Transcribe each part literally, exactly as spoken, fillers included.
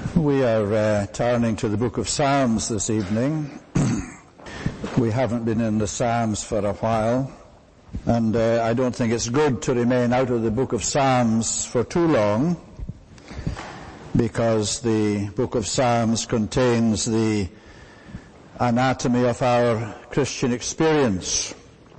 We are uh, turning to the book of Psalms this evening. We haven't been in the Psalms for a while, and uh, I don't think it's good to remain out of the book of Psalms for too long, because the book of Psalms contains the anatomy of our Christian experience.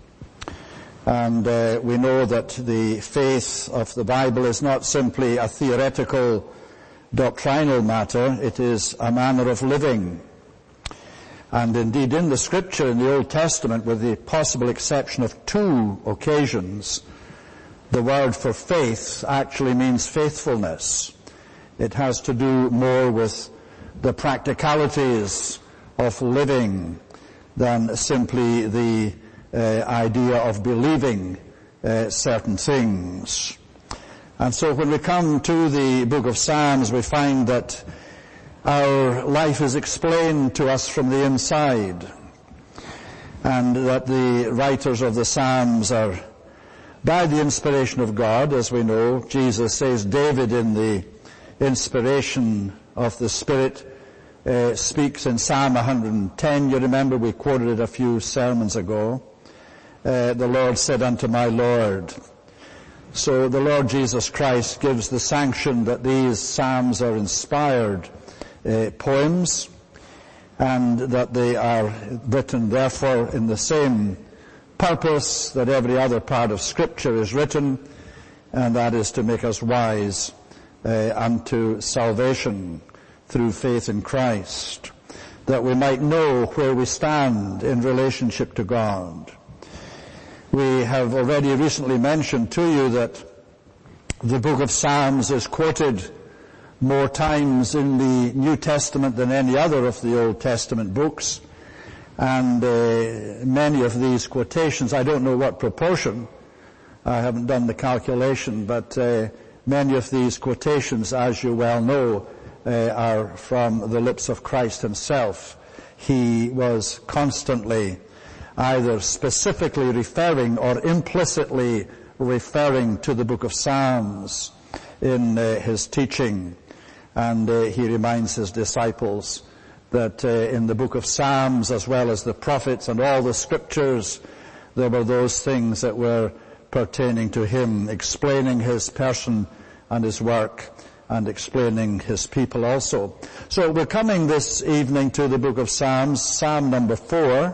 And uh, we know that the faith of the Bible is not simply a theoretical doctrinal matter, it is a manner of living. And indeed in the Scripture in the Old Testament, with the possible exception of two occasions, the word for faith actually means faithfulness. It has to do more with the practicalities of living than simply the uh, idea of believing uh, certain things. And so when we come to the book of Psalms, we find that our life is explained to us from the inside, and that the writers of the Psalms are, by the inspiration of God, as we know. Jesus says David, in the inspiration of the Spirit, uh, speaks in Psalm one hundred ten. You remember we quoted it a few sermons ago. Uh, the Lord said unto my Lord. So the Lord Jesus Christ gives the sanction that these psalms are inspired uh, poems, and that they are written therefore in the same purpose that every other part of Scripture is written, and that is to make us wise uh, unto salvation through faith in Christ, that we might know where we stand in relationship to God. We have already recently mentioned to you that the book of Psalms is quoted more times in the New Testament than any other of the Old Testament books. And uh, many of these quotations, I don't know what proportion, I haven't done the calculation, but uh, many of these quotations, as you well know, uh, are from the lips of Christ himself. He was constantly either specifically referring or implicitly referring to the book of Psalms in uh, his teaching. And uh, he reminds his disciples that uh, in the book of Psalms, as well as the prophets and all the scriptures, there were those things that were pertaining to him, explaining his person and his work, and explaining his people also. So we're coming this evening to the book of Psalms, Psalm number four.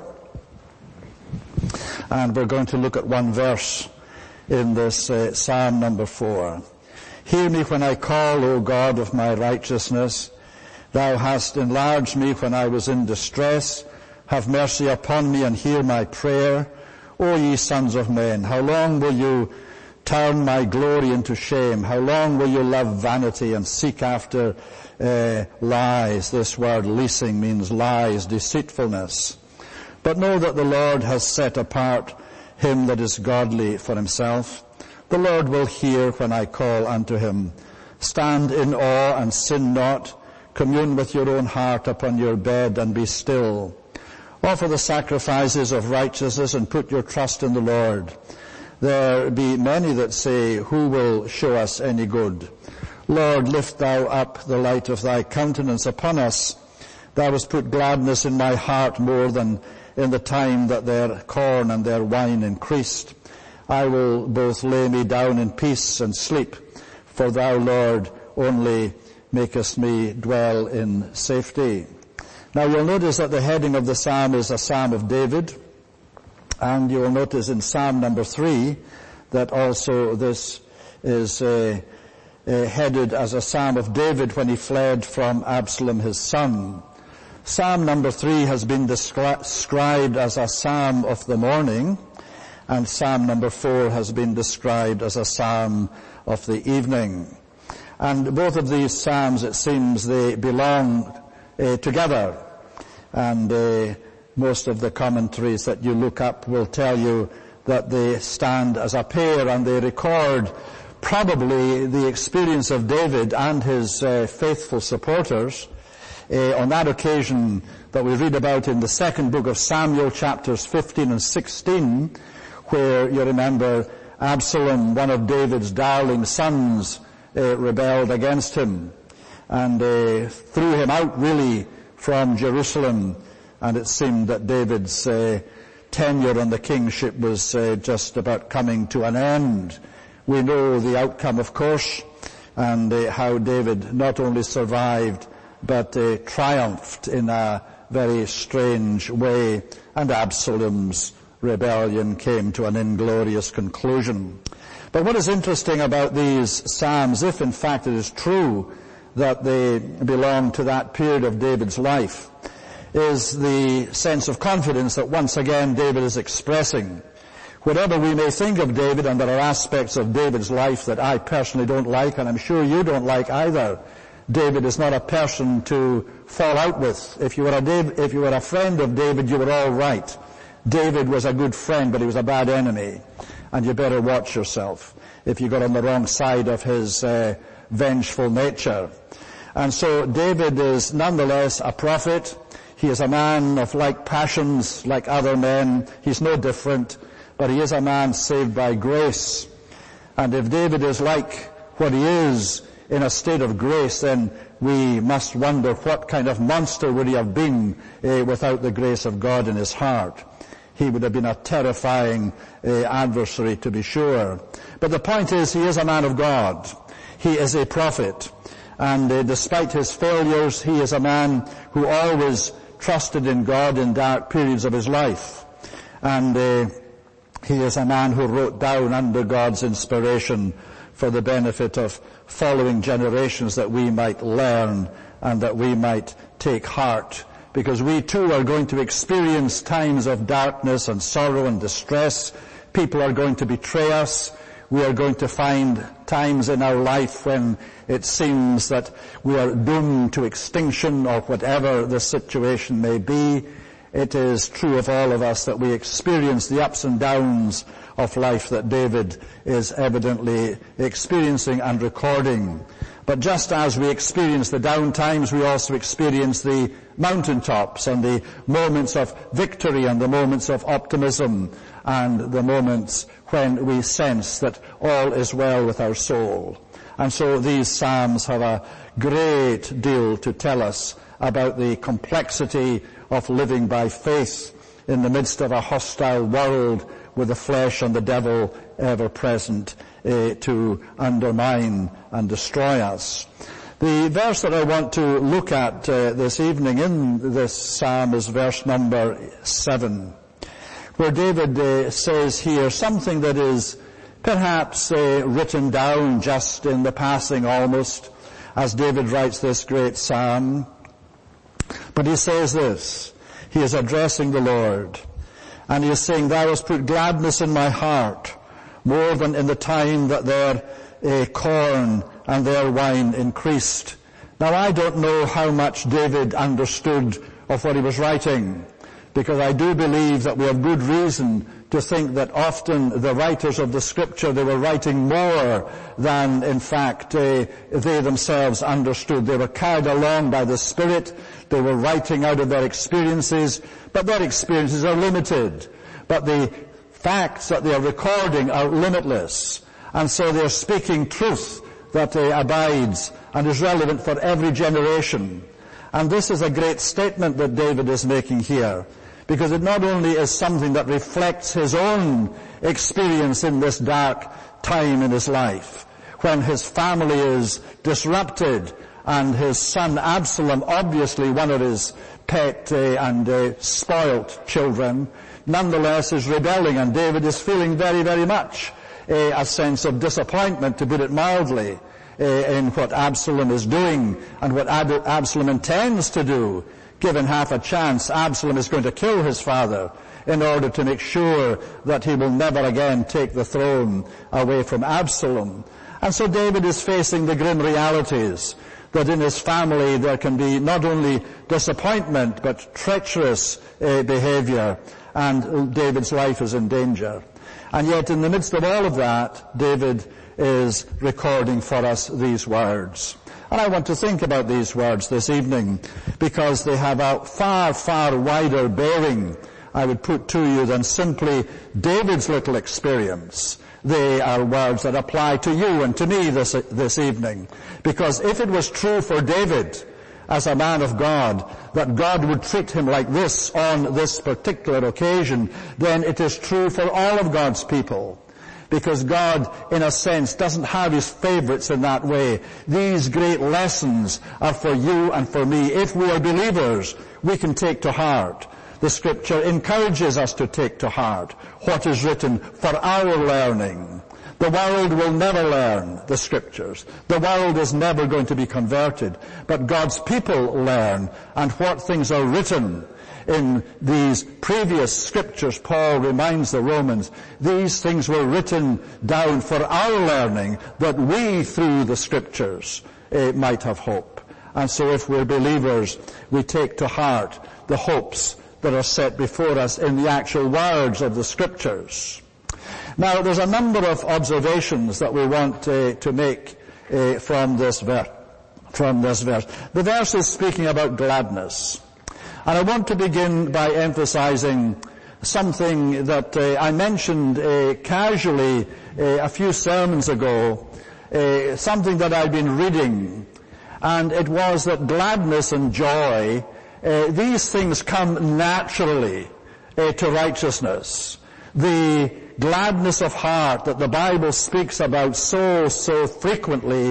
And we're going to look at one verse in this uh, Psalm number four. Hear me when I call, O God of my righteousness. Thou hast enlarged me when I was in distress. Have mercy upon me and hear my prayer. O ye sons of men, how long will you turn my glory into shame? How long will you love vanity and seek after uh, lies? This word leasing means lies, deceitfulness. But know that the Lord has set apart him that is godly for himself. The Lord will hear when I call unto him. Stand in awe and sin not. Commune with your own heart upon your bed and be still. Offer the sacrifices of righteousness and put your trust in the Lord. There be many that say, who will show us any good? Lord, lift thou up the light of thy countenance upon us. Thou hast put gladness in my heart more than in the time that their corn and their wine increased. I will both lay me down in peace and sleep, for thou, Lord, only makest me dwell in safety. Now you'll notice that the heading of the psalm is a psalm of David, and you will notice in Psalm number three that also this is uh, uh, headed as a psalm of David when he fled from Absalom his son. Psalm number three has been described as a psalm of the morning, and Psalm number four has been described as a psalm of the evening. And both of these psalms, it seems, they belong uh, together. And uh, most of the commentaries that you look up will tell you that they stand as a pair, and they record probably the experience of David and his uh, faithful supporters Uh, on that occasion that we read about in the second book of Samuel, chapters fifteen and sixteen, where you remember Absalom, one of David's darling sons, uh, rebelled against him. and uh, threw him out really from Jerusalem, and it seemed that David's uh, tenure on the kingship was uh, just about coming to an end. We know the outcome, of course, and uh, how David not only survived but uh, triumphed in a very strange way, and Absalom's rebellion came to an inglorious conclusion. But what is interesting about these Psalms, if in fact it is true that they belong to that period of David's life, is the sense of confidence that once again David is expressing. Whatever we may think of David, and there are aspects of David's life that I personally don't like, and I'm sure you don't like either, David is not a person to fall out with. If you were a, David, if you were a friend of David, you were all right. David was a good friend, but he was a bad enemy, and you better watch yourself if you got on the wrong side of his uh, vengeful nature. And so David is nonetheless a prophet. He is a man of like passions like other men. He's no different, but he is a man saved by grace. And if David is like what he is in a state of grace, then we must wonder what kind of monster would he have been uh, without the grace of God in his heart. He would have been a terrifying uh, adversary, to be sure. But the point is, he is a man of God. He is a prophet. And uh, despite his failures, he is a man who always trusted in God in dark periods of his life. And uh, he is a man who wrote down under God's inspiration for the benefit of following generations, that we might learn and that we might take heart. Because we too are going to experience times of darkness and sorrow and distress. People are going to betray us. We are going to find times in our life when it seems that we are doomed to extinction, or whatever the situation may be. It is true of all of us that we experience the ups and downs of life that David is evidently experiencing and recording. But just as we experience the down times, we also experience the mountaintops and the moments of victory and the moments of optimism and the moments when we sense that all is well with our soul. And so these Psalms have a great deal to tell us about the complexity of living by faith in the midst of a hostile world with the flesh and the devil ever present uh, to undermine and destroy us. The verse that I want to look at uh, this evening in this psalm is verse number seven, where David uh, says here something that is perhaps uh, written down just in the passing almost, as David writes this great psalm. But he says this, he is addressing the Lord, and he is saying, "Thou hast put gladness in my heart, more than in the time that their uh, corn and their wine increased." Now, I don't know how much David understood of what he was writing, because I do believe that we have good reason to think that often the writers of the Scripture, they were writing more than, in fact, uh, they themselves understood. They were carried along by the Spirit. They were writing out of their experiences, but their experiences are limited. But the facts that they are recording are limitless. And so they are speaking truth that uh, abides and is relevant for every generation. And this is a great statement that David is making here, because it not only is something that reflects his own experience in this dark time in his life, when his family is disrupted and his son Absalom, obviously one of his pet uh, and uh, spoilt children, nonetheless is rebelling, and David is feeling very, very much uh, a sense of disappointment, to put it mildly, uh, in what Absalom is doing and what Ab- Absalom intends to do. Given half a chance, Absalom is going to kill his father in order to make sure that he will never again take the throne away from Absalom. And so David is facing the grim realities that in his family there can be not only disappointment but treacherous uh, behavior, and David's life is in danger. And yet in the midst of all of that, David is recording for us these words. And I want to think about these words this evening, because they have a far, far wider bearing, I would put to you, than simply David's little experience. they are words that apply to you and to me this, this evening. Because if it was true for David, as a man of God, that God would treat him like this on this particular occasion, then it is true for all of God's people. Because God, in a sense, doesn't have his favorites in that way. These great lessons are for you and for me. If we are believers, we can take to heart. The Scripture encourages us to take to heart what is written for our learning. The world will never learn the Scriptures. The world is never going to be converted. But God's people learn, and what things are written in these previous Scriptures, Paul reminds the Romans, these things were written down for our learning, that we, through the Scriptures, eh, might have hope. And so if we're believers, we take to heart the hopes that are set before us in the actual words of the Scriptures. Now, there's a number of observations that we want uh, to make uh, from this verse. From this verse, the verse is speaking about gladness, and I want to begin by emphasizing something that uh, I mentioned uh, casually uh, a few sermons ago. Uh, something that I've been reading, and it was that gladness and joy, uh, these things come naturally uh, to righteousness. The gladness of heart that the Bible speaks about so, so frequently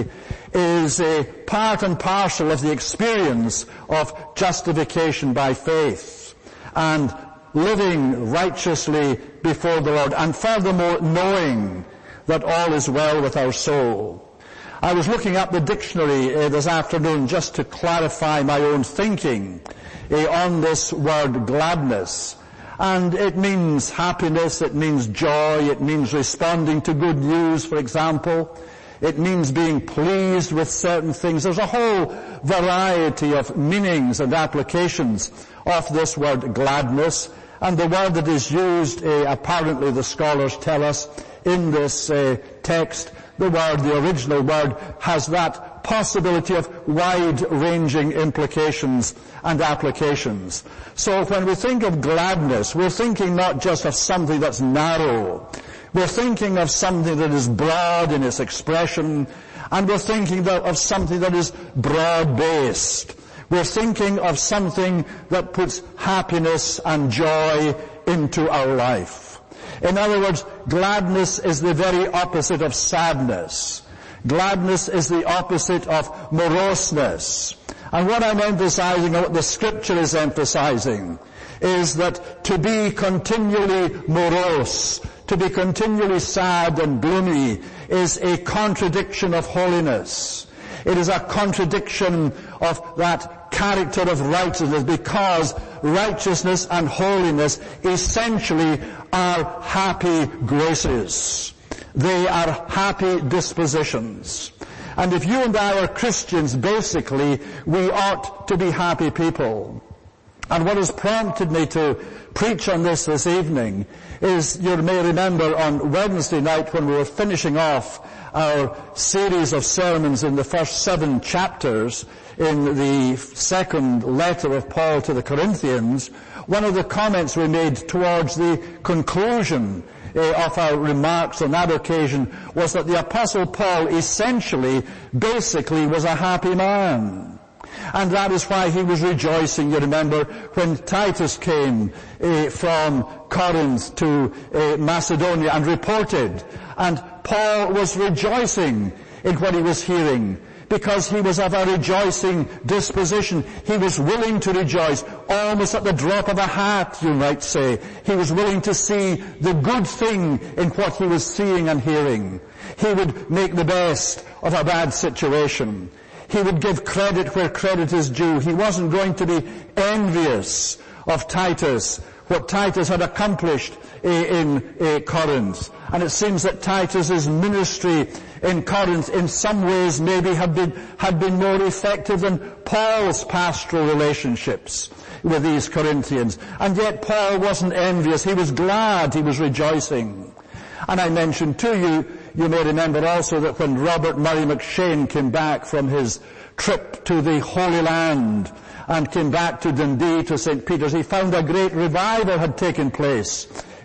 is a part and parcel of the experience of justification by faith and living righteously before the Lord, and furthermore knowing that all is well with our soul. I was looking up the dictionary uh, this afternoon just to clarify my own thinking uh, on this word gladness. And it means happiness, it means joy, it means responding to good news, for example. It means being pleased with certain things. There's a whole variety of meanings and applications of this word gladness. And the word that is used, uh, apparently the scholars tell us, in this uh, text, the word, the original word, has that possibility of wide-ranging implications and applications. So when we think of gladness, we're thinking not just of something that's narrow. We're thinking of something that is broad in its expression, and we're thinking of something that is broad-based. We're thinking of something that puts happiness and joy into our life. In other words, gladness is the very opposite of sadness. Gladness is the opposite of moroseness. And what I'm emphasizing, and what the Scripture is emphasizing, is that to be continually morose, to be continually sad and gloomy, is a contradiction of holiness. It is a contradiction of that character of righteousness, because righteousness and holiness essentially are happy graces. They are happy dispositions. And if you and I are Christians, basically, we ought to be happy people. And what has prompted me to preach on this this evening is, you may remember on Wednesday night when we were finishing off our series of sermons in the first seven chapters in the second letter of Paul to the Corinthians, one of the comments we made towards the conclusion uh, of our remarks on that occasion was that the Apostle Paul essentially, basically, was a happy man. And that is why he was rejoicing, you remember, when Titus came uh, from Corinth to uh, Macedonia and reported. And Paul was rejoicing in what he was hearing, because he was of a rejoicing disposition. He was willing to rejoice, almost at the drop of a hat, you might say. He was willing to see the good thing in what he was seeing and hearing. He would make the best of a bad situation. He would give credit where credit is due. He wasn't going to be envious of Titus, what Titus had accomplished in Corinth. And it seems that Titus's ministry in Corinth in some ways maybe had been, had been more effective than Paul's pastoral relationships with these Corinthians. And yet Paul wasn't envious. He was glad. He was rejoicing. And I mentioned to you, you may remember also that when Robert Murray McShane came back from his trip to the Holy Land and came back to Dundee, to Saint Peter's, he found a great revival had taken place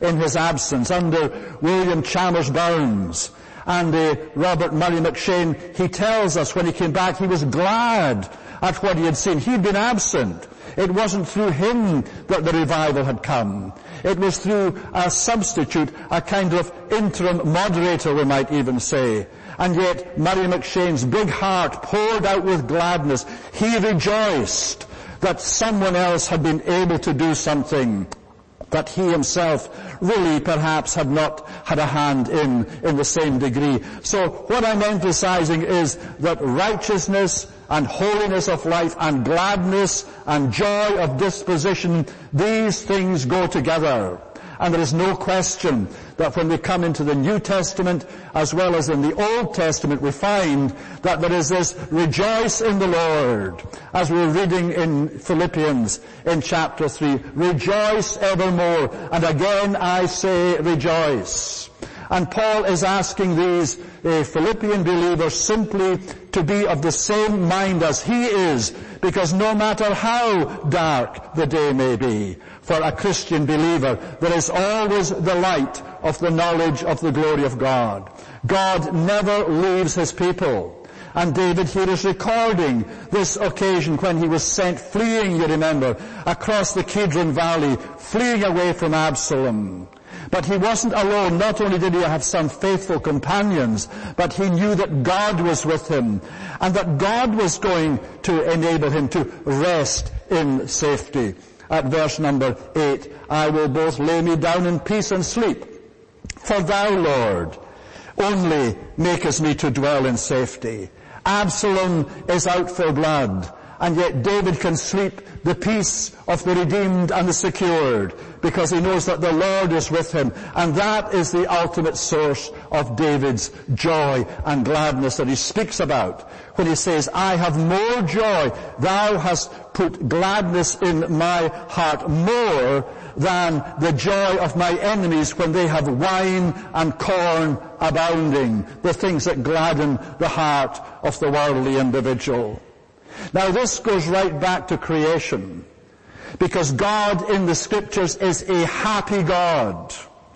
in his absence under William Chalmers Burns. And uh, Robert Murray McShane, he tells us when he came back he was glad at what he had seen. He'd been absent. It wasn't through him that the revival had come. It was through a substitute, a kind of interim moderator, we might even say. And yet Murray McShane's big heart poured out with gladness. He rejoiced that someone else had been able to do something that he himself really perhaps had not had a hand in in the same degree. So what I'm emphasizing is that righteousness and holiness of life and gladness and joy of disposition, these things go together. And there is no question that when we come into the New Testament as well as in the Old Testament, we find that there is this rejoice in the Lord. As we were reading in Philippians in chapter three, rejoice evermore. And again I say rejoice. And Paul is asking these uh, Philippian believers simply to be of the same mind as he is, because no matter how dark the day may be, for a Christian believer, there is always the light of the knowledge of the glory of God. God never leaves his people. And David here is recording this occasion when he was sent fleeing, you remember, across the Kidron Valley, fleeing away from Absalom. But he wasn't alone. Not only did he have some faithful companions, but he knew that God was with him and that God was going to enable him to rest in safety. At verse number eight, I will both lay me down in peace and sleep. For thou, Lord, only makest me to dwell in safety. Absalom is out for blood, and yet David can sleep the peace of the redeemed and the secured, because he knows that the Lord is with him. And that is the ultimate source of David's joy and gladness that he speaks about when he says, I have more joy. Thou hast put gladness in my heart more than the joy of my enemies when they have wine and corn abounding, the things that gladden the heart of the worldly individual. Now this goes right back to creation, because God in the Scriptures is a happy God.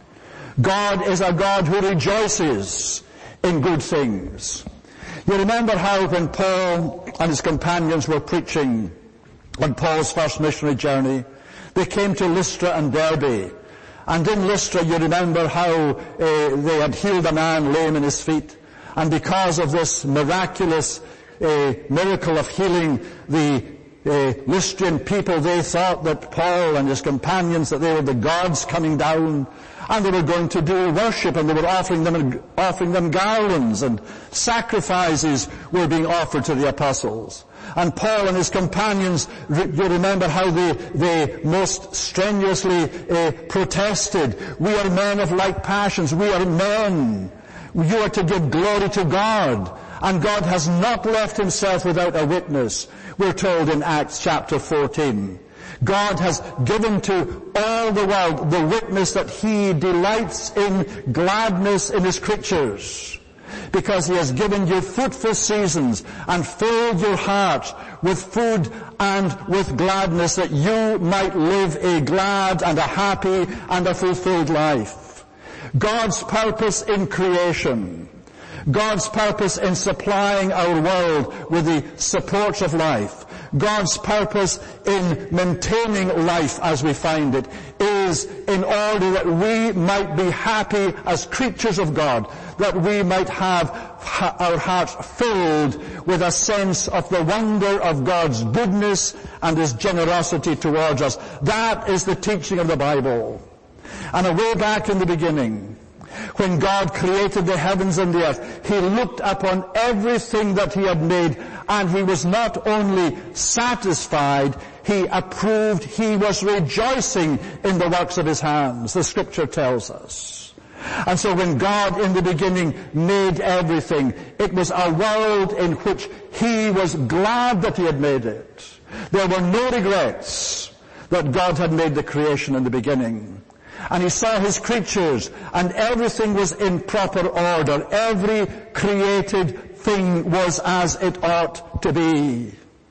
God is a God who rejoices in good things. You remember how when Paul and his companions were preaching on Paul's first missionary journey, they came to Lystra and Derbe. And in Lystra, you remember how uh, they had healed a man lame in his feet. And because of this miraculous a miracle of healing, the uh, Lystrian people, they thought that Paul and his companions, that they were the gods coming down, and they were going to do worship, and they were offering them offering them garlands, and sacrifices were being offered to the apostles. And Paul and his companions, you remember how they, they most strenuously uh, protested. We are men of like passions. We are men. You are to give glory to God. And God has not left himself without a witness. We're told in Acts chapter fourteen. God has given to all the world the witness that he delights in gladness in his creatures, because he has given you fruitful seasons and filled your hearts with food and with gladness, that you might live a glad and a happy and a fulfilled life. God's purpose in creation, God's purpose in supplying our world with the supports of life, God's purpose in maintaining life as we find it, is in order that we might be happy as creatures of God, that we might have our hearts filled with a sense of the wonder of God's goodness and his generosity towards us. That is the teaching of the Bible. And away back in the beginning, when God created the heavens and the earth, he looked upon everything that he had made, and he was not only satisfied, he approved, he was rejoicing in the works of his hands, the Scripture tells us. And so when God in the beginning made everything, it was a world in which he was glad that he had made it. There were no regrets that God had made the creation in the beginning. And he saw his creatures, and everything was in proper order. Every created thing was as it ought to be.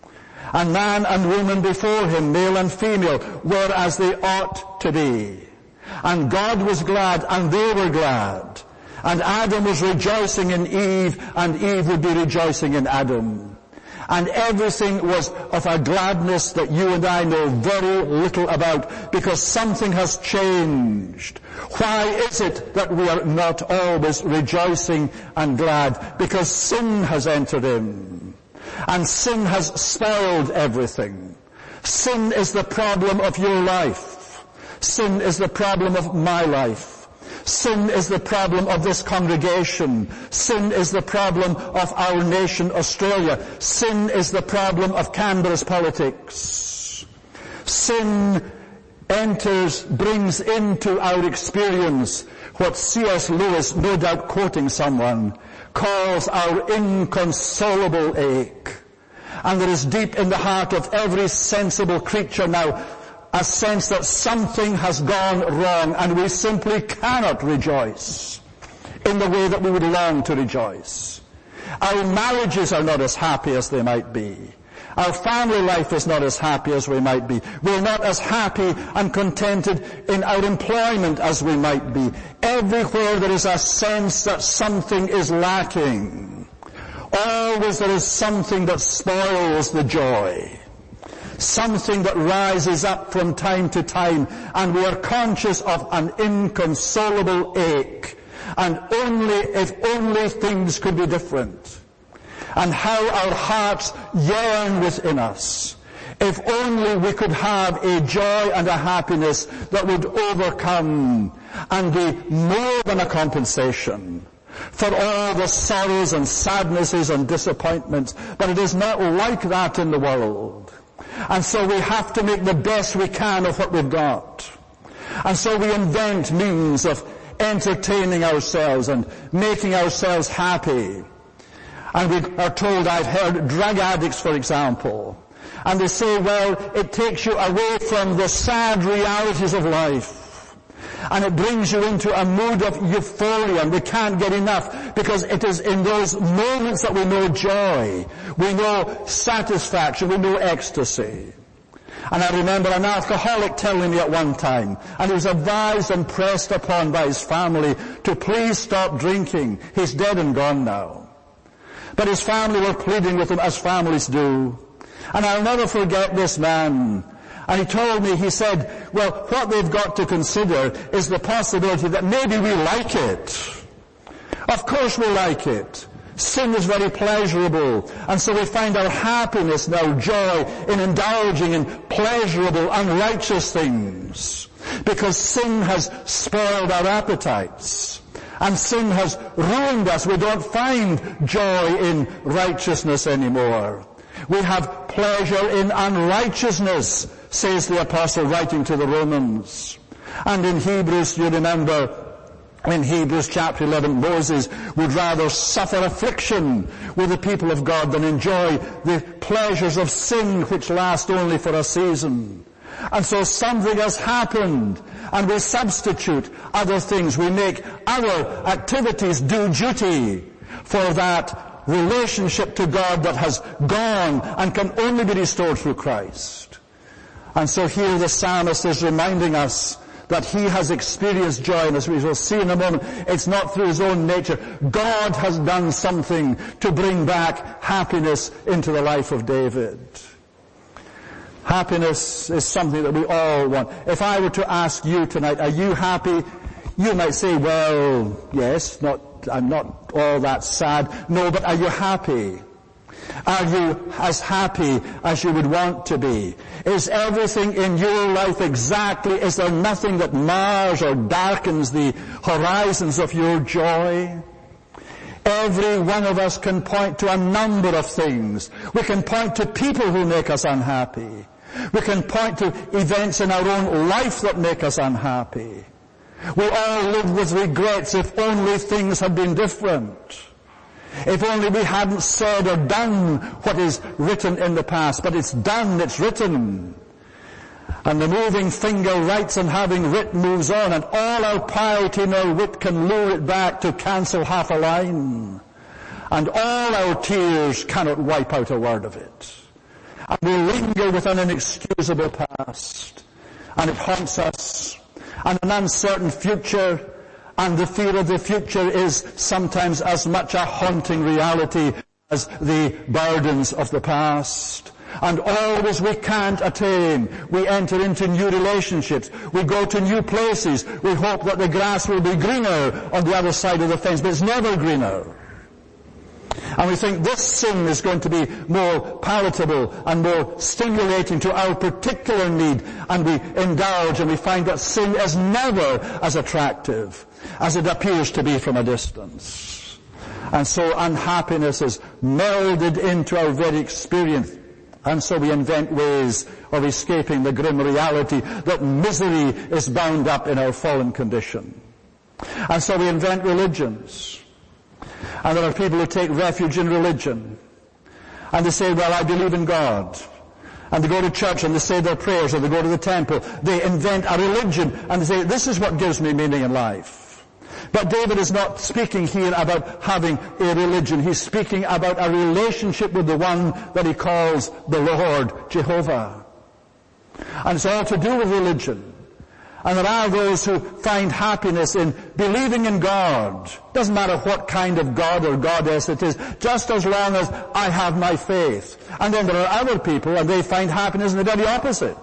And man and woman before him, male and female, were as they ought to be. And God was glad, and they were glad. And Adam was rejoicing in Eve, and Eve would be rejoicing in Adam. And everything was of a gladness that you and I know very little about, because something has changed. Why is it that we are not always rejoicing and glad? Because sin has entered in. And sin has spoiled everything. Sin is the problem of your life. Sin is the problem of my life. Sin is the problem of this congregation. Sin is the problem of our nation, Australia. Sin is the problem of Canberra's politics. Sin enters, brings into our experience what C S Lewis, no doubt quoting someone, calls our inconsolable ache. And there is deep in the heart of every sensible creature now a sense that something has gone wrong, and we simply cannot rejoice in the way that we would long to rejoice. Our marriages are not as happy as they might be. Our family life is not as happy as we might be. We're not as happy and contented in our employment as we might be. Everywhere there is a sense that something is lacking. Always there is something that spoils the joy. Something that rises up from time to time, and we are conscious of an inconsolable ache. And only, if only things could be different. And how our hearts yearn within us. If only we could have a joy and a happiness that would overcome and be more than a compensation for all the sorrows and sadnesses and disappointments. But it is not like that in the world. And so we have to make the best we can of what we've got. And so we invent means of entertaining ourselves and making ourselves happy. And we are told, I've heard drug addicts, for example, and they say, well, it takes you away from the sad realities of life. And it brings you into a mood of euphoria, and we can't get enough, because it is in those moments that we know joy, we know satisfaction, we know ecstasy. And I remember an alcoholic telling me at one time, and he was advised and pressed upon by his family to please stop drinking. He's dead and gone now. But his family were pleading with him, as families do. And I'll never forget this man. And he told me, he said, well, what they've got to consider is the possibility that maybe we like it. Of course we like it. Sin is very pleasurable, and so we find our happiness now, joy, in indulging in pleasurable, unrighteous things. Because sin has spoiled our appetites. And sin has ruined us. We don't find joy in righteousness anymore. We have pleasure in unrighteousness, says the apostle writing to the Romans. And in Hebrews, you remember, in Hebrews chapter eleven, Moses would rather suffer affliction with the people of God than enjoy the pleasures of sin which last only for a season. And so something has happened, and we substitute other things. We make our activities do duty for that relationship to God that has gone and can only be restored through Christ. And so here the psalmist is reminding us that he has experienced joy, and as we will see in a moment, it's not through his own nature. God has done something to bring back happiness into the life of David. Happiness is something that we all want. If I were to ask you tonight, are you happy? You might say, well, yes, not, I'm not all that sad. No, but are you happy? Are you as happy as you would want to be? Is everything in your life exactly, is there nothing that mars or darkens the horizons of your joy? Every one of us can point to a number of things. We can point to people who make us unhappy. We can point to events in our own life that make us unhappy. We all live with regrets. If only things had been different. If only we hadn't said or done what is written in the past. But it's done, it's written. And the moving finger writes, and having writ moves on, and all our piety nor wit can lure it back to cancel half a line. And all our tears cannot wipe out a word of it. And we linger with an inexcusable past, and it haunts us, and an uncertain future, and the fear of the future is sometimes as much a haunting reality as the burdens of the past. And always we can't attain. We enter into new relationships. We go to new places. We hope that the grass will be greener on the other side of the fence, but it's never greener. And we think this sin is going to be more palatable and more stimulating to our particular need, and we indulge and we find that sin is never as attractive as it appears to be from a distance. And so unhappiness is melded into our very experience. And so we invent ways of escaping the grim reality that misery is bound up in our fallen condition. And so we invent religions. And there are people who take refuge in religion. And they say, well, I believe in God. And they go to church and they say their prayers, or they go to the temple. They invent a religion and they say, this is what gives me meaning in life. But David is not speaking here about having a religion. He's speaking about a relationship with the one that he calls the Lord, Jehovah. And it's all to do with religion. And there are those who find happiness in believing in God. Doesn't matter what kind of God or goddess it is, just as long as I have my faith. And then there are other people, and they find happiness in the very opposite.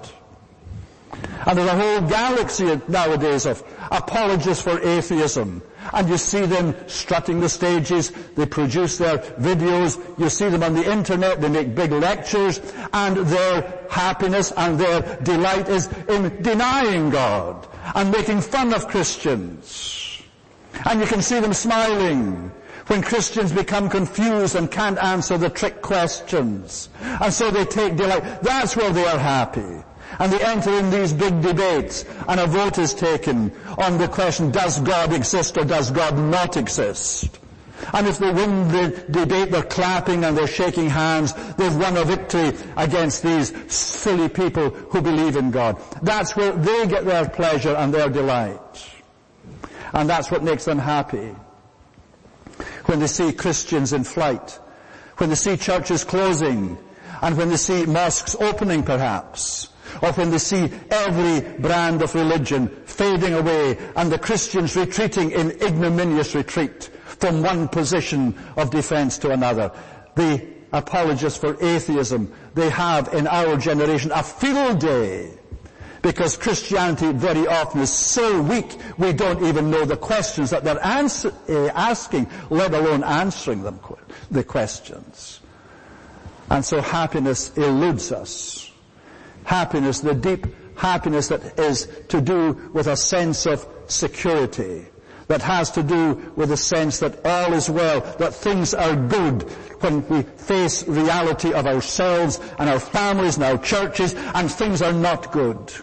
And there's a whole galaxy nowadays of apologists for atheism. And you see them strutting the stages, they produce their videos, you see them on the internet, they make big lectures, and their happiness and their delight is in denying God and making fun of Christians. And you can see them smiling when Christians become confused and can't answer the trick questions. And so they take delight. That's where they are happy. And they enter in these big debates, and a vote is taken on the question, does God exist or does God not exist? And if they win the debate, they're clapping and they're shaking hands. They've won a victory against these silly people who believe in God. That's where they get their pleasure and their delight. And that's what makes them happy. When they see Christians in flight, when they see churches closing, and when they see mosques opening perhaps, or when they see every brand of religion fading away and the Christians retreating in ignominious retreat from one position of defense to another. The apologists for atheism, they have in our generation a field day, because Christianity very often is so weak we don't even know the questions that they're answer, uh, asking, let alone answering them, the questions. And so happiness eludes us. Happiness, the deep happiness that is to do with a sense of security, that has to do with a sense that all is well, that things are good when we face reality of ourselves and our families and our churches, and things are not good.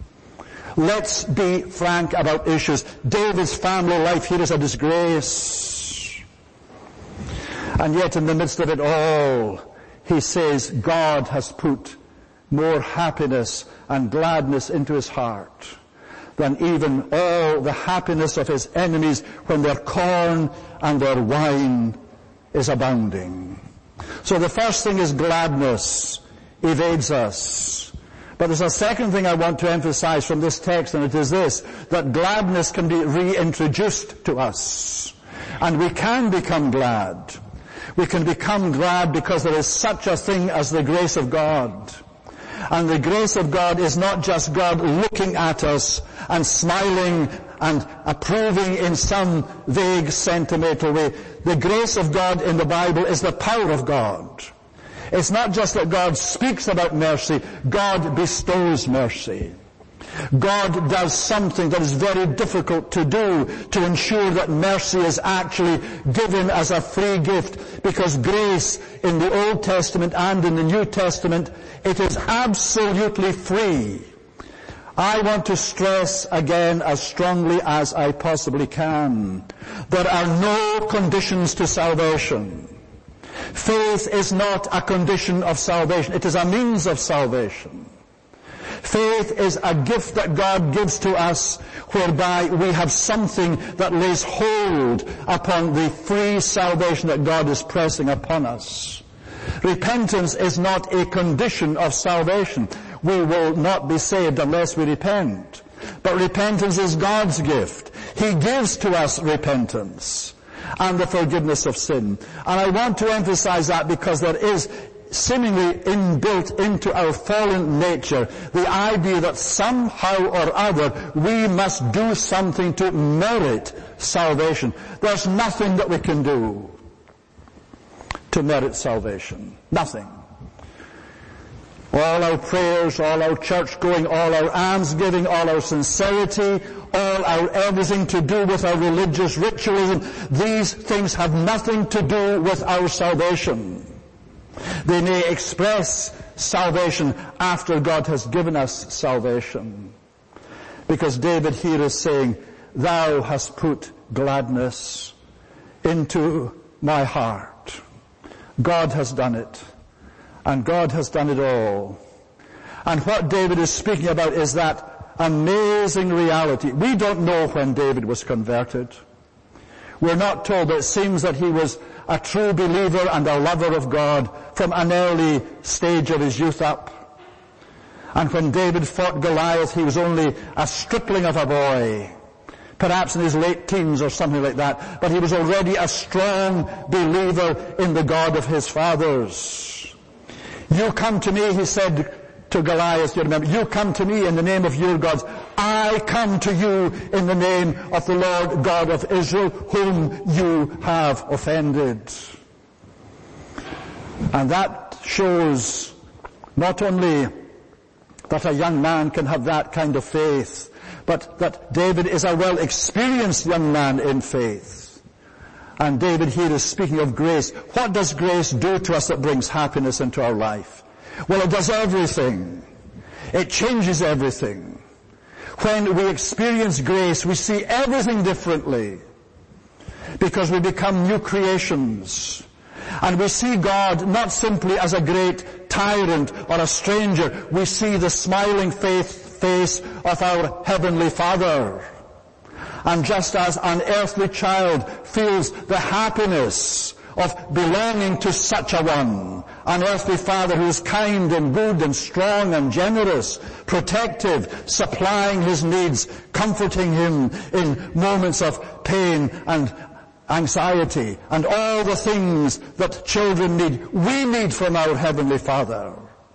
Let's be frank about issues. David's family life here is a disgrace. And yet in the midst of it all, he says God has put more happiness and gladness into his heart than even all the happiness of his enemies when their corn and their wine is abounding. So the first thing is gladness evades us. But there's a second thing I want to emphasize from this text, and it is this, that gladness can be reintroduced to us. And we can become glad. We can become glad because there is such a thing as the grace of God. And the grace of God is not just God looking at us and smiling and approving in some vague sentimental way. The grace of God in the Bible is the power of God. It's not just that God speaks about mercy, God bestows mercy. God does something that is very difficult to do to ensure that mercy is actually given as a free gift, because grace in the Old Testament and in the New Testament, it is absolutely free. I want to stress again as strongly as I possibly can, there are no conditions to salvation. Faith is not a condition of salvation, it is a means of salvation. Faith is a gift that God gives to us, whereby we have something that lays hold upon the free salvation that God is pressing upon us. Repentance is not a condition of salvation. We will not be saved unless we repent. But repentance is God's gift. He gives to us repentance and the forgiveness of sin. And I want to emphasize that because there is seemingly inbuilt into our fallen nature the idea that somehow or other we must do something to merit salvation. There's nothing that we can do to merit salvation. Nothing. All our prayers, all our church going, all our almsgiving, all our sincerity, all our everything to do with our religious ritualism, these things have nothing to do with our salvation. They may express salvation after God has given us salvation. Because David here is saying, Thou hast put gladness into my heart. God has done it. And God has done it all. And what David is speaking about is that amazing reality. We don't know when David was converted. We're not told, but it seems that he was a true believer and a lover of God from an early stage of his youth up. And when David fought Goliath, he was only a stripling of a boy, perhaps in his late teens or something like that, but he was already a strong believer in the God of his fathers. You come to me, he said to Goliath, you remember, you come to me in the name of your gods. I come to you in the name of the Lord God of Israel, whom you have offended. And that shows not only that a young man can have that kind of faith, but that David is a well-experienced young man in faith. And David here is speaking of grace. What does grace do to us that brings happiness into our life? Well, it does everything. It changes everything. When we experience grace, we see everything differently because we become new creations. And we see God not simply as a great tyrant or a stranger. We see the smiling faith, face of our Heavenly Father. And just as an earthly child feels the happiness of belonging to such a one, an earthly father who is kind and good and strong and generous, protective, supplying his needs, comforting him in moments of pain and anxiety, and all the things that children need, we need from our Heavenly Father.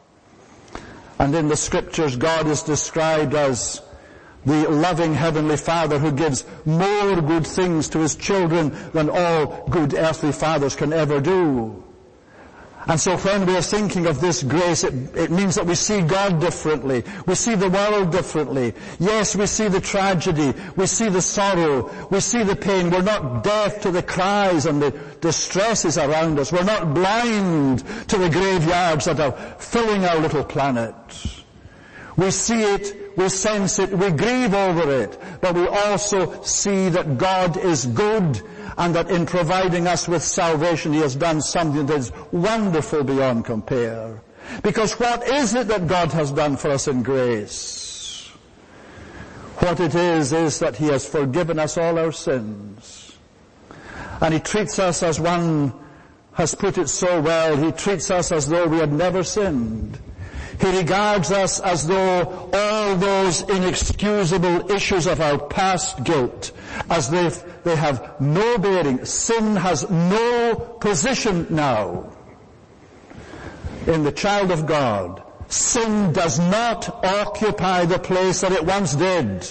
And in the Scriptures, God is described as the loving Heavenly Father who gives more good things to His children than all good earthly fathers can ever do. And so when we are thinking of this grace, it, it means that we see God differently. We see the world differently. Yes, we see the tragedy. We see the sorrow. We see the pain. We're not deaf to the cries and the distresses around us. We're not blind to the graveyards that are filling our little planet. We see it, we sense it, we grieve over it, but we also see that God is good and that in providing us with salvation He has done something that is wonderful beyond compare. Because what is it that God has done for us in grace? What it is, is that He has forgiven us all our sins. And He treats us, as one has put it so well, He treats us as though we had never sinned. He regards us as though all those inexcusable issues of our past guilt, as if they have no bearing. Sin has no position now in the child of God. Sin does not occupy the place that it once did.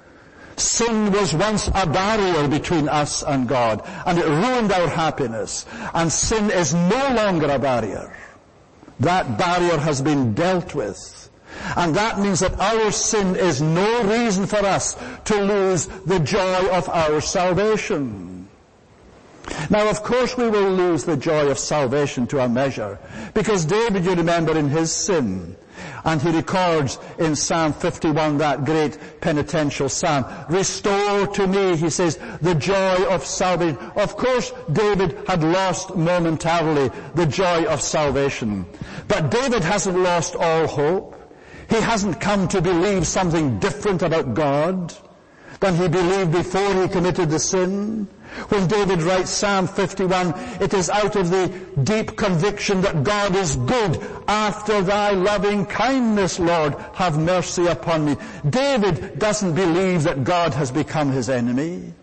Sin was once a barrier between us and God, and it ruined our happiness. And sin is no longer a barrier. That barrier has been dealt with. And that means that our sin is no reason for us to lose the joy of our salvation. Now, of course, we will lose the joy of salvation to a measure, because David, you remember, in his sin, and he records in Psalm fifty-one, that great penitential psalm, restore to me, he says, the joy of salvation. Of course, David had lost momentarily the joy of salvation. But David hasn't lost all hope. He hasn't come to believe something different about God, than he believed before he committed the sin. When David writes Psalm fifty-one, it is out of the deep conviction that God is good. After thy loving kindness, Lord, have mercy upon me. David doesn't believe that God has become his enemy.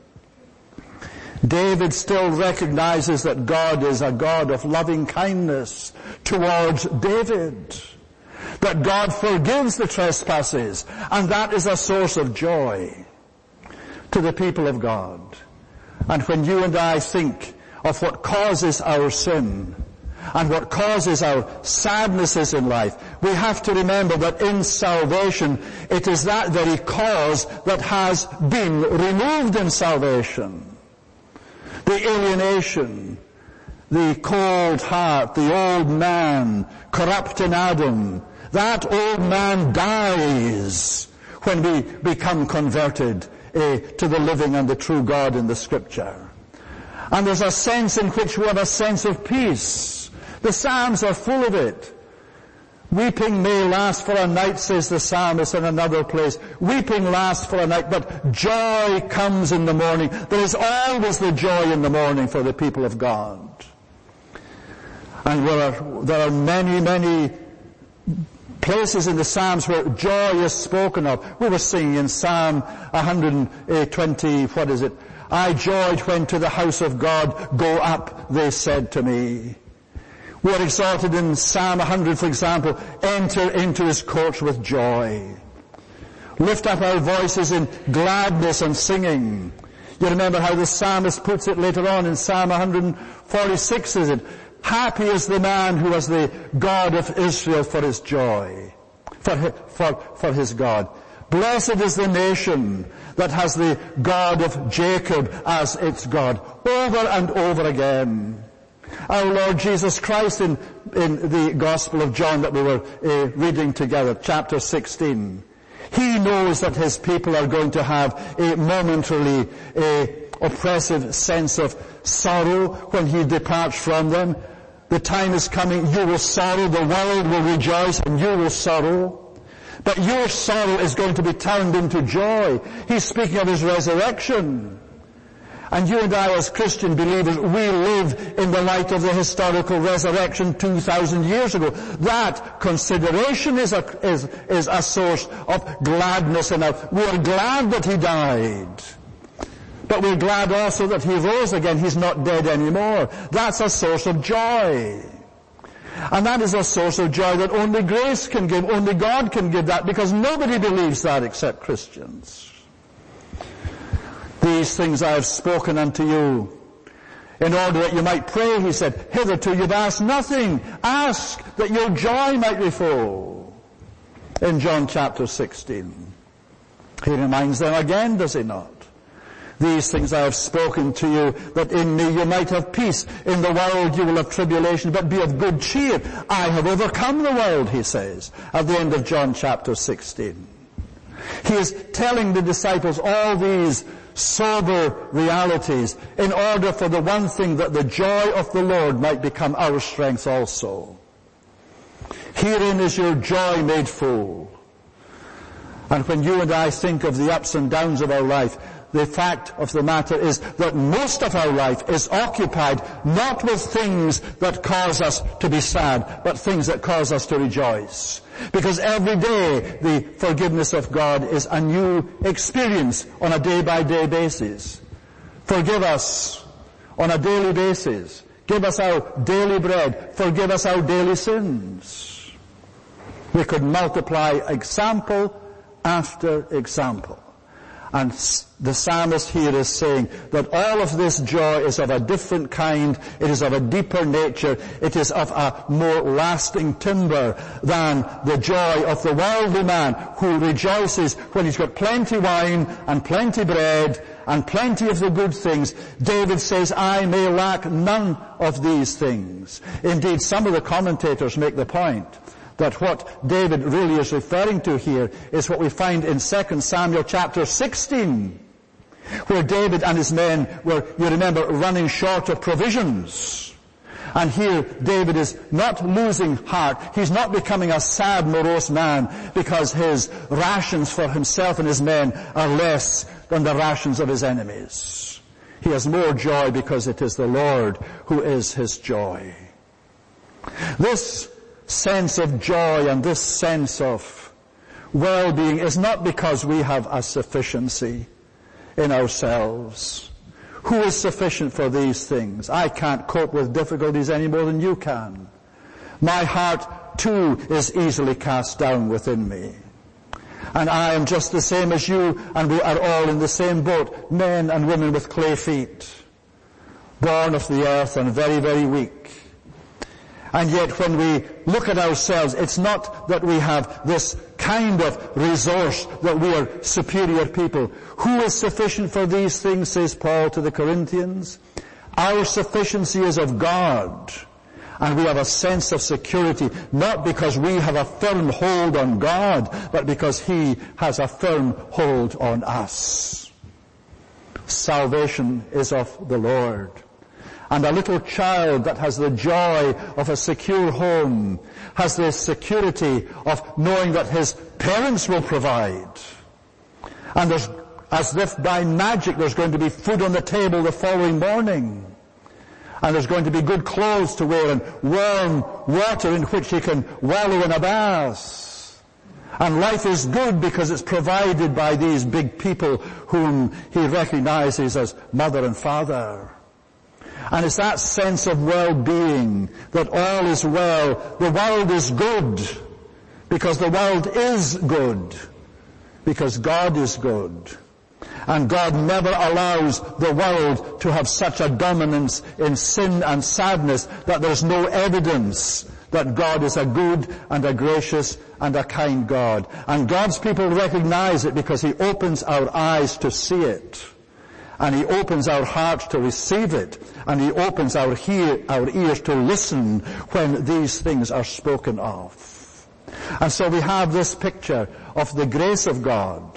David still recognizes that God is a God of loving kindness towards David. That God forgives the trespasses, and that is a source of joy to the people of God. And when you and I think of what causes our sin and what causes our sadnesses in life, we have to remember that in salvation, it is that very cause that has been removed in salvation. The alienation, the cold heart, the old man, corrupt in Adam, that old man dies when we become converted Uh, to the living and the true God in the Scripture. And there's a sense in which we have a sense of peace. The Psalms are full of it. Weeping may last for a night, says the psalmist in another place. Weeping lasts for a night, but joy comes in the morning. There is always the joy in the morning for the people of God. And there are, there are many, many places in the Psalms where joy is spoken of. We were singing in Psalm one hundred twenty, what is it? I joyed when to the house of God, go up, they said to me. We are exalted in Psalm one hundred, for example, enter into his courts with joy. Lift up our voices in gladness and singing. You remember how the psalmist puts it later on in Psalm one hundred forty-six, is it? Happy is the man who has the God of Israel for his joy, for his, for, for his God. Blessed is the nation that has the God of Jacob as its God, over and over again. Our Lord Jesus Christ in, in the Gospel of John that we were uh, reading together, chapter sixteen, he knows that his people are going to have a momentarily uh, oppressive sense of sorrow when he departs from them. The time is coming, you will sorrow, the world will rejoice, and you will sorrow. But your sorrow is going to be turned into joy. He's speaking of his resurrection. And you and I as Christian believers, we live in the light of the historical resurrection two thousand years ago. That consideration is a, is, is a source of gladness in us. We are glad that he died. But we're glad also that he rose again. He's not dead anymore. That's a source of joy. And that is a source of joy that only grace can give, only God can give that, because nobody believes that except Christians. These things I have spoken unto you, in order that you might pray, he said. Hitherto you've asked nothing. Ask that your joy might be full. In John chapter sixteen. He reminds them again, does he not? These things I have spoken to you, that in me you might have peace. In the world you will have tribulation, but be of good cheer. I have overcome the world, he says, at the end of John chapter sixteen. He is telling the disciples all these sober realities in order for the one thing, that the joy of the Lord might become our strength also. Herein is your joy made full. And when you and I think of the ups and downs of our life, the fact of the matter is that most of our life is occupied not with things that cause us to be sad, but things that cause us to rejoice. Because every day the forgiveness of God is a new experience on a day-by-day basis. Forgive us on a daily basis. Give us our daily bread. Forgive us our daily sins. We could multiply example after example. And the psalmist here is saying that all of this joy is of a different kind. It is of a deeper nature. It is of a more lasting timber than the joy of the worldly man who rejoices when he's got plenty wine and plenty bread and plenty of the good things. David says, I may lack none of these things. Indeed, some of the commentators make the point that what David really is referring to here is what we find in Second Samuel chapter sixteen, where David and his men were, you remember, running short of provisions. And here David is not losing heart. He's not becoming a sad, morose man because his rations for himself and his men are less than the rations of his enemies. He has more joy because it is the Lord who is his joy. This sense of joy and this sense of well-being is not because we have a sufficiency in ourselves. Who is sufficient for these things? I can't cope with difficulties any more than you can. My heart, too, is easily cast down within me. And I am just the same as you, and we are all in the same boat, men and women with clay feet, born of the earth and very, very weak. And yet when we look at ourselves, it's not that we have this kind of resource that we are superior people. Who is sufficient for these things, says Paul to the Corinthians? Our sufficiency is of God. And we have a sense of security, not because we have a firm hold on God, but because He has a firm hold on us. Salvation is of the Lord. And a little child that has the joy of a secure home has the security of knowing that his parents will provide. And there's, as if by magic, there's going to be food on the table the following morning. And there's going to be good clothes to wear and warm water in which he can wallow in a bath. And life is good because it's provided by these big people whom he recognizes as mother and father. And it's that sense of well-being, that all is well. The world is good because the world is good, because God is good. And God never allows the world to have such a dominance in sin and sadness that there's no evidence that God is a good and a gracious and a kind God. And God's people recognize it because He opens our eyes to see it. And He opens our hearts to receive it. And He opens our, hear, our ears to listen when these things are spoken of. And so we have this picture of the grace of God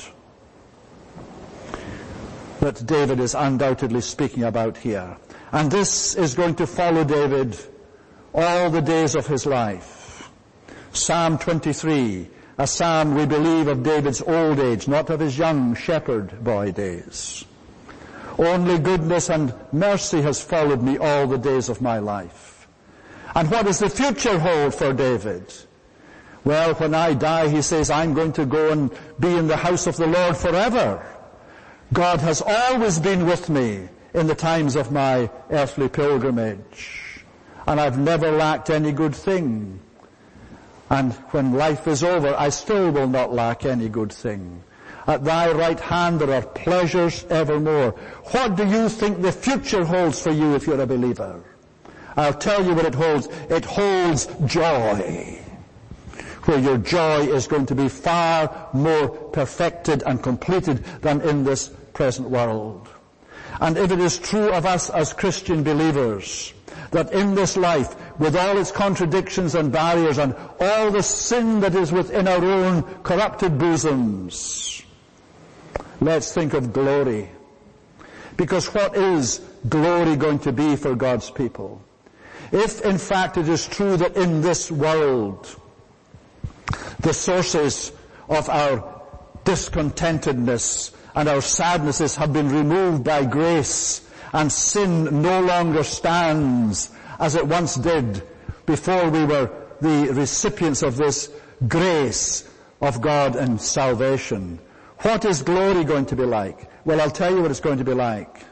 that David is undoubtedly speaking about here. And this is going to follow David all the days of his life. Psalm twenty-three, a psalm we believe of David's old age, not of his young shepherd boy days. Only goodness and mercy has followed me all the days of my life. And what does the future hold for David? Well, when I die, he says, I'm going to go and be in the house of the Lord forever. God has always been with me in the times of my earthly pilgrimage. And I've never lacked any good thing. And when life is over, I still will not lack any good thing. At thy right hand there are pleasures evermore. What do you think the future holds for you if you're a believer? I'll tell you what it holds. It holds joy, where your joy is going to be far more perfected and completed than in this present world. And if it is true of us as Christian believers, that in this life, with all its contradictions and barriers and all the sin that is within our own corrupted bosoms, let's think of glory. Because what is glory going to be for God's people? If in fact it is true that in this world the sources of our discontentedness and our sadnesses have been removed by grace, and sin no longer stands as it once did before we were the recipients of this grace of God and salvation. What is glory going to be like? Well, I'll tell you what it's going to be like.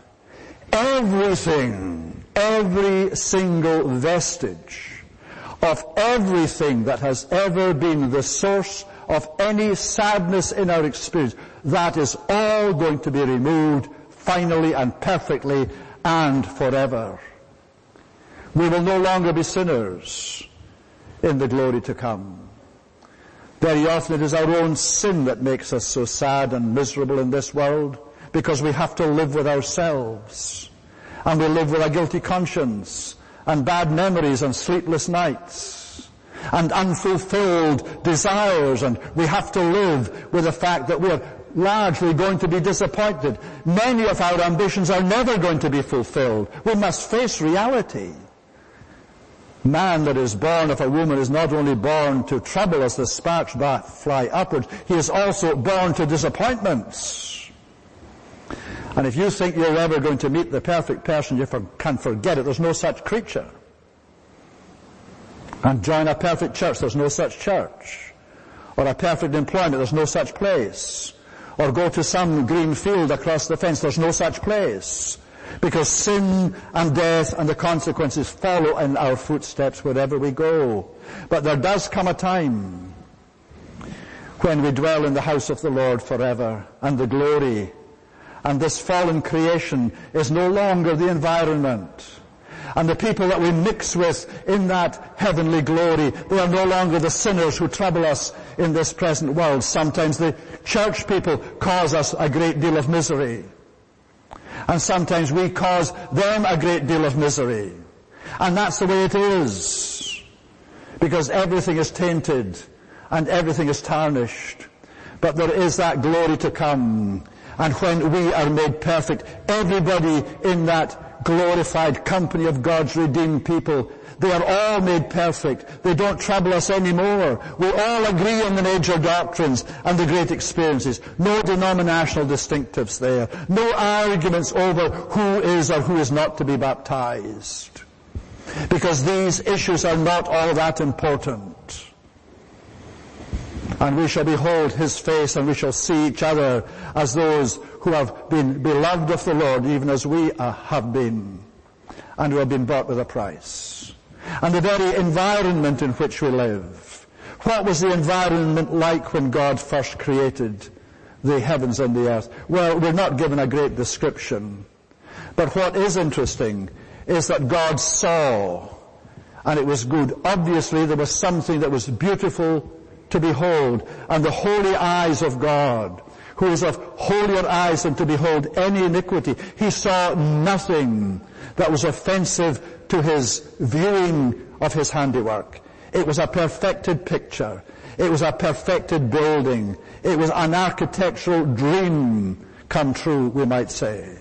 Everything, every single vestige of everything that has ever been the source of any sadness in our experience, that is all going to be removed finally and perfectly and forever. We will no longer be sinners in the glory to come. Very often it is our own sin that makes us so sad and miserable in this world, because we have to live with ourselves. And we live with a guilty conscience and bad memories and sleepless nights and unfulfilled desires, and we have to live with the fact that we are largely going to be disappointed. Many of our ambitions are never going to be fulfilled. We must face reality. Man that is born of a woman is not only born to trouble as the sparks fly upwards, he is also born to disappointments. And if you think you're ever going to meet the perfect person, you can forget it. There's no such creature. And join a perfect church, there's no such church. Or a perfect employment, there's no such place. Or go to some green field across the fence, there's no such place. Because sin and death and the consequences follow in our footsteps wherever we go. But there does come a time when we dwell in the house of the Lord forever, and the glory. And this fallen creation is no longer the environment. And the people that we mix with in that heavenly glory, they are no longer the sinners who trouble us in this present world. Sometimes the church people cause us a great deal of misery. And sometimes we cause them a great deal of misery. And that's the way it is. Because everything is tainted and everything is tarnished. But there is that glory to come. And when we are made perfect, everybody in that glorified company of God's redeemed people, they are all made perfect. They don't trouble us anymore. We all agree on the major doctrines and the great experiences. No denominational distinctives there. No arguments over who is or who is not to be baptized. Because these issues are not all that important. And we shall behold His face, and we shall see each other as those who have been beloved of the Lord, even as we uh, have been, and who have been bought with a price. And the very environment in which we live. What was the environment like when God first created the heavens and the earth? Well, we're not given a great description. But what is interesting is that God saw, and it was good. Obviously, there was something that was beautiful to behold, and the holy eyes of God, who is of holier eyes than to behold any iniquity, He saw nothing that was offensive to His viewing of His handiwork. It was a perfected picture. It was a perfected building. It was an architectural dream come true, we might say.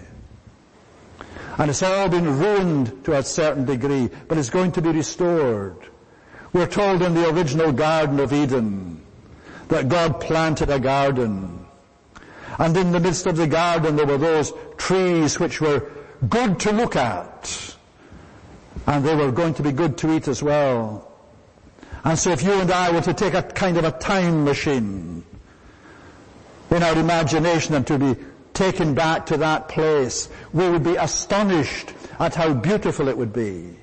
And it's all been ruined to a certain degree, but it's going to be restored. We're told in the original Garden of Eden that God planted a garden. And in the midst of the garden there were those trees which were good to look at. And they were going to be good to eat as well. And so if you and I were to take a kind of a time machine in our imagination and to be taken back to that place, we would be astonished at how beautiful it would be.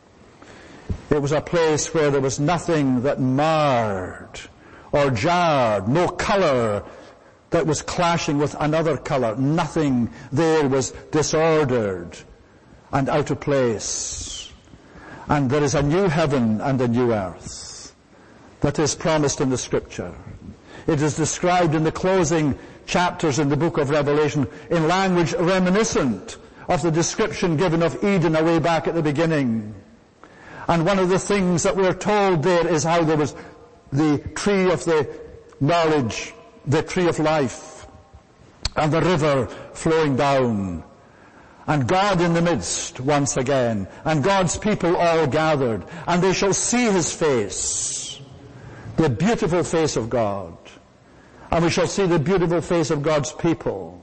It was a place where there was nothing that marred or jarred, no color that was clashing with another color. Nothing there was disordered and out of place. And there is a new heaven and a new earth that is promised in the Scripture. It is described in the closing chapters in the book of Revelation in language reminiscent of the description given of Eden away back at the beginning. And one of the things that we're told there is how there was the tree of the knowledge, the tree of life, and the river flowing down. And God in the midst once again, and God's people all gathered, and they shall see His face, the beautiful face of God. And we shall see the beautiful face of God's people.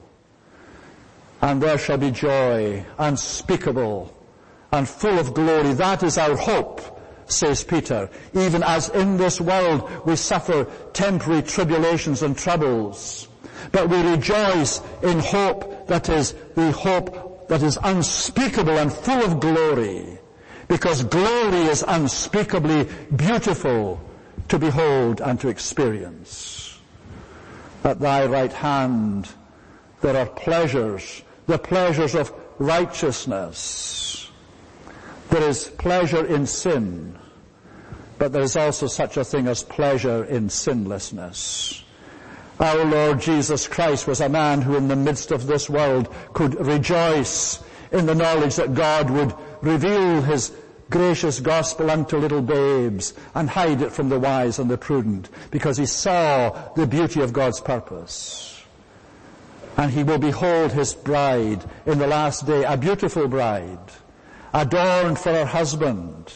And there shall be joy unspeakable and full of glory. That is our hope, says Peter. Even as in this world we suffer temporary tribulations and troubles, but we rejoice in hope that is the hope that is unspeakable and full of glory, because glory is unspeakably beautiful to behold and to experience. At thy right hand there are pleasures, the pleasures of righteousness. There is pleasure in sin, but there is also such a thing as pleasure in sinlessness. Our Lord Jesus Christ was a man who in the midst of this world could rejoice in the knowledge that God would reveal His gracious gospel unto little babes and hide it from the wise and the prudent, because He saw the beauty of God's purpose. And He will behold His bride in the last day, a beautiful bride, adorned for her husband,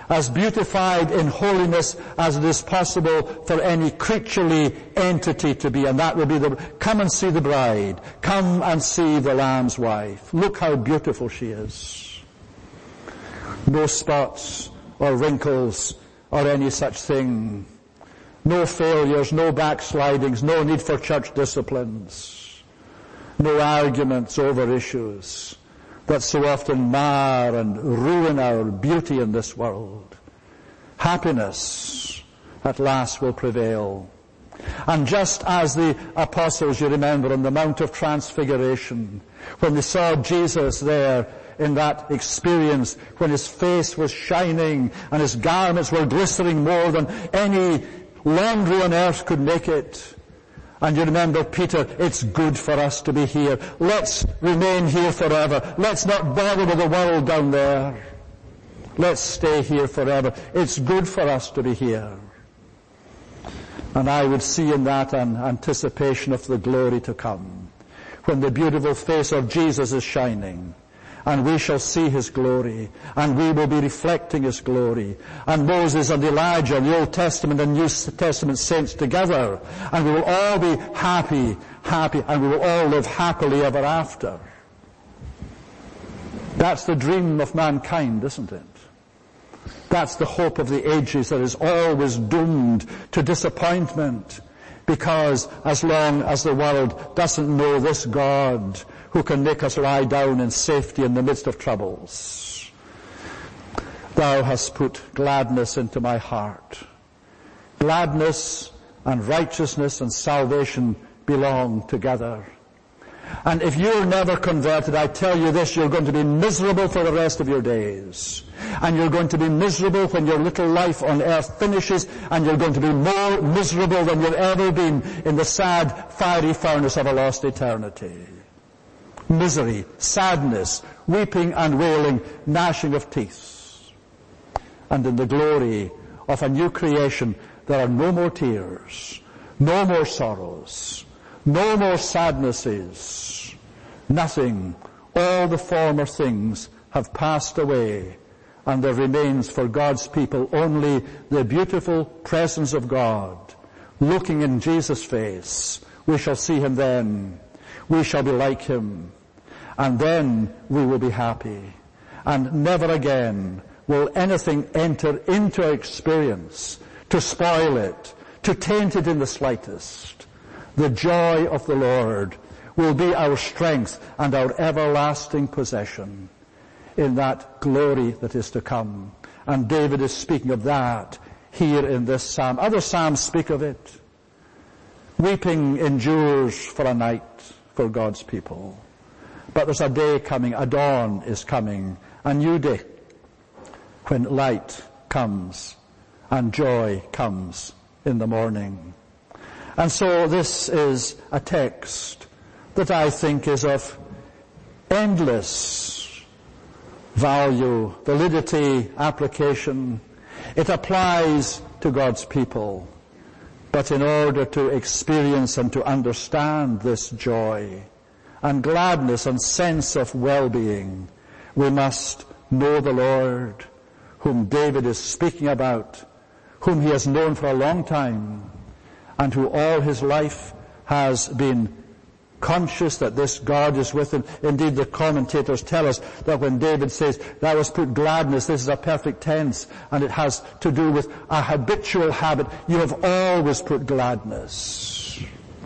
as beautified in holiness as it is possible for any creaturely entity to be. And that will be the, come and see the bride. Come and see the Lamb's wife. Look how beautiful she is. No spots or wrinkles or any such thing. No failures, no backslidings, no need for church disciplines. No arguments over issues that so often mar and ruin our beauty in this world. Happiness at last will prevail. And just as the apostles, you remember, on the Mount of Transfiguration, when they saw Jesus there in that experience, when his face was shining and his garments were glistening more than any laundry on earth could make it. And you remember Peter, it's good for us to be here. Let's remain here forever. Let's not bother with the world down there. Let's stay here forever. It's good for us to be here. And I would see in that an anticipation of the glory to come, when the beautiful face of Jesus is shining, and we shall see his glory, and we will be reflecting his glory. And Moses and Elijah and the Old Testament and New Testament saints together, and we will all be happy, happy, and we will all live happily ever after. That's the dream of mankind, isn't it? That's the hope of the ages that is always doomed to disappointment, because as long as the world doesn't know this God who can make us lie down in safety in the midst of troubles, thou hast put gladness into my heart. Gladness and righteousness and salvation belong together. And if you're never converted, I tell you this, you're going to be miserable for the rest of your days. And you're going to be miserable when your little life on earth finishes, and you're going to be more miserable than you've ever been in the sad, fiery furnace of a lost eternity. Misery, sadness, weeping and wailing, gnashing of teeth. And in the glory of a new creation, there are no more tears, no more sorrows, no more sadnesses, nothing. All the former things have passed away, and there remains for God's people only the beautiful presence of God, looking in Jesus' face. We shall see him then. We shall be like him. And then we will be happy. And never again will anything enter into our experience to spoil it, to taint it in the slightest. The joy of the Lord will be our strength and our everlasting possession in that glory that is to come. And David is speaking of that here in this psalm. Other psalms speak of it. Weeping endures for a night for God's people. But there's a day coming, a dawn is coming, a new day, when light comes and joy comes in the morning. And so this is a text that I think is of endless value, validity, application. It applies to God's people. But in order to experience and to understand this joy and gladness and sense of well-being, we must know the Lord, whom David is speaking about, whom he has known for a long time, and who all his life has been conscious that this God is with him. Indeed, the commentators tell us that when David says, thou hast put gladness, this is a perfect tense, and it has to do with a habitual habit. You have always put gladness,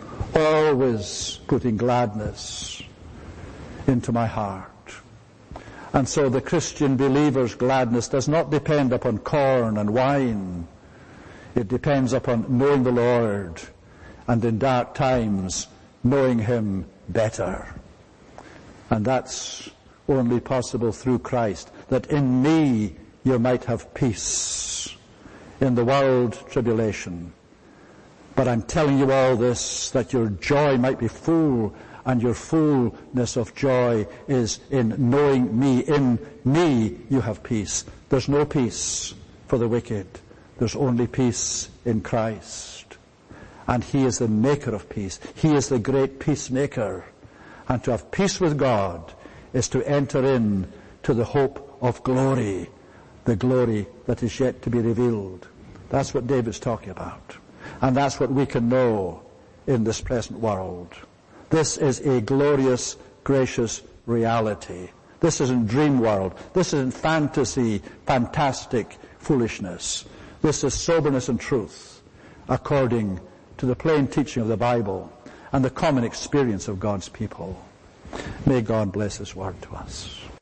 always putting gladness into my heart. And so the Christian believer's gladness does not depend upon corn and wine. It depends upon knowing the Lord, and in dark times, knowing him better. And that's only possible through Christ, that in me you might have peace in the world tribulation. But I'm telling you all this, that your joy might be full, and your fullness of joy is in knowing me. In me you have peace. There's no peace for the wicked. There's only peace in Christ. And he is the maker of peace. He is the great peacemaker. And to have peace with God is to enter in to the hope of glory the glory that is yet to be revealed. That's what David's talking about. And that's what we can know in this present world. This is a glorious, gracious reality. This isn't dream world. This isn't fantasy, fantastic foolishness. This is soberness and truth, according to the plain teaching of the Bible and the common experience of God's people. May God bless His word to us.